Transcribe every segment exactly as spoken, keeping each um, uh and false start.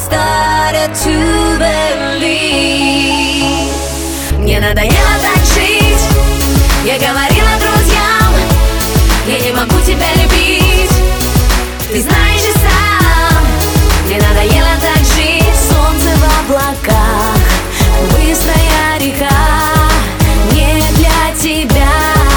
started to believe. Мне надоело так жить. Я говорила друзьям, я не могу тебя любить. Ты знаешь и сам, мне надоело так жить. Солнце в облаках, быстрая река, не для тебя.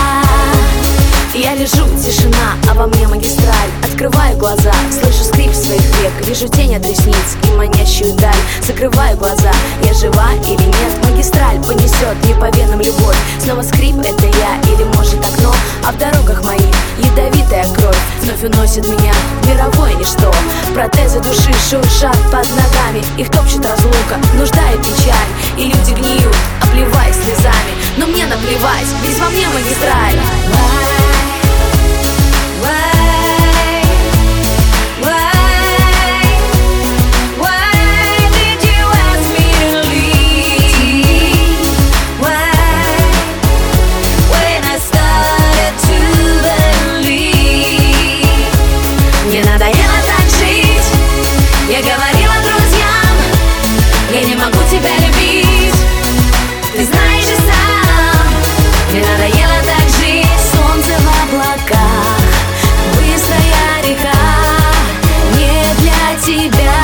Я лежу, тишина, а во мне магистраль. Открываю глаза, слышу скрип своих век. Вижу тень от ресниц и манящую даль. Закрываю глаза, я жива или нет? Магистраль понесет не по венам любовь. Снова скрип, это я или может окно. А в дорогах моих ядовитая кровь вновь уносит меня в мировое ничто. Протезы души шуршат под ногами. Их топчет разлука, нужда и печаль. И люди гниют, обливаясь слезами. Но мне наплевать, ведь во мне магистраль. Мне надоело так жить. Я говорила друзьям, я не могу тебя любить. Ты знаешь и сам, мне надоело так жить. Солнце в облаках, быстрая река, не для тебя.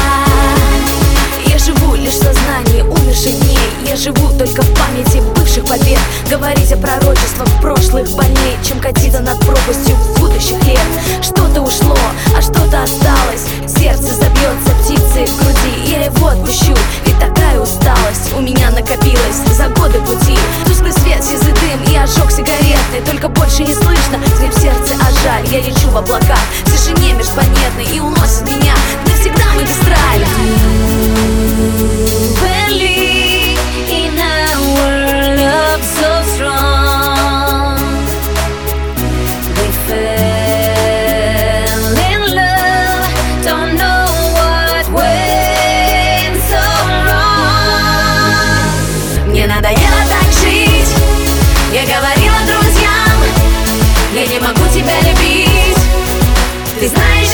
Я живу лишь в сознании умерших дней. Я живу только в памяти бывших побед. Говорить о пророчествах прошлых больней, чем катиться над пропастью будущих лет. Что-то ушло, а что-то осталось. Сердце забьется птицей в груди. Я его отпущу, ведь такая усталость у меня накопилась за годы пути. Тусклый свет, сизый дым и ожог сигаретный. Только больше не слышно скрип сердца, а жаль. Я лечу в облаках, в тишине межпланетной, и уносит меня навсегда магистраль. Believe in a world of so strong. We fell in love, don't know what went so wrong. Мне надоело так жить. Я говорила друзьям, я не могу тебя любить. Ты знаешь